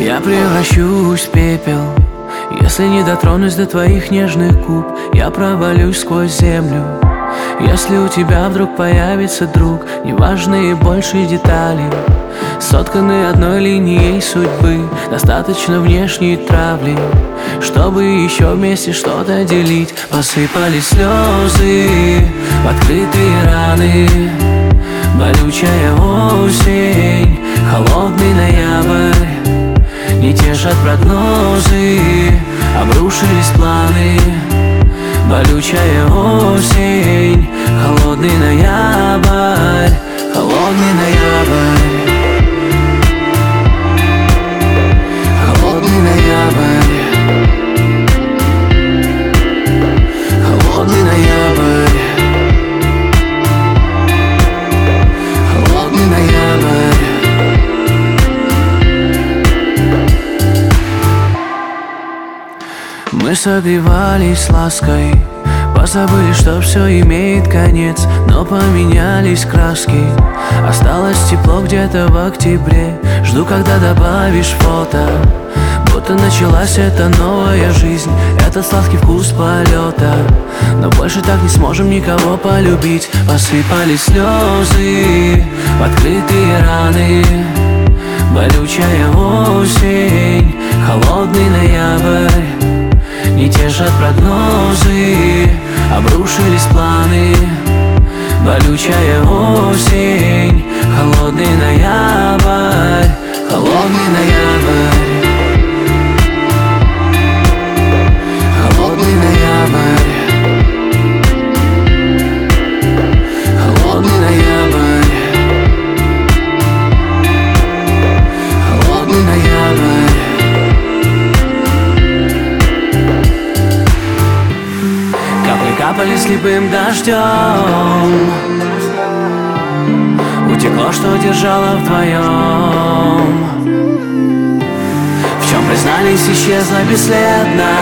Я превращусь в пепел, если не дотронусь до твоих нежных губ. Я провалюсь сквозь землю, если у тебя вдруг появится друг. Неважные больше детали, сотканы одной линией судьбы. Достаточно внешней травли, чтобы еще вместе что-то делить. Посыпались слезы в открытые раны. Болючая осень, холодный ноябрь. Не тешат прогнозы, обрушились планы. Болючая осень, холодный ноябрь, холодный ноябрь, холодный ноябрь, холодный ноябрь, холодный ноябрь. Мы согревались лаской, позабыли, что все имеет конец. Но поменялись краски, осталось тепло где-то в октябре. Жду, когда добавишь фото, будто началась эта новая жизнь. Этот сладкий вкус полета, но больше так не сможем никого полюбить. Посыпались слезы в открытые раны. Болючая осень, холодный ноябрь. Не тешат прогнозы, обрушились планы. Болючая осень, холодный ноябрь, холодный ноябрь, холодный ноябрь, холодный ноябрь, холодный ноябрь. Капали слепым дождем, утекло, что держало вдвоем. В чем признались, исчезла бесследно.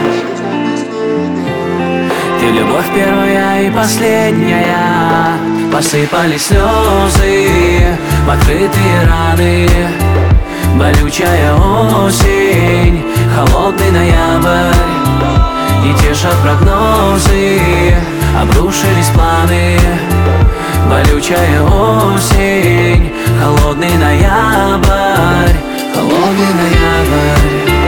Ты любовь первая и последняя. Посыпались слезы в открытые раны. Болючая осень, холодный ноябрь. Не тешат прогнозы, обрушились планы. Болючая осень, холодный ноябрь, холодный ноябрь.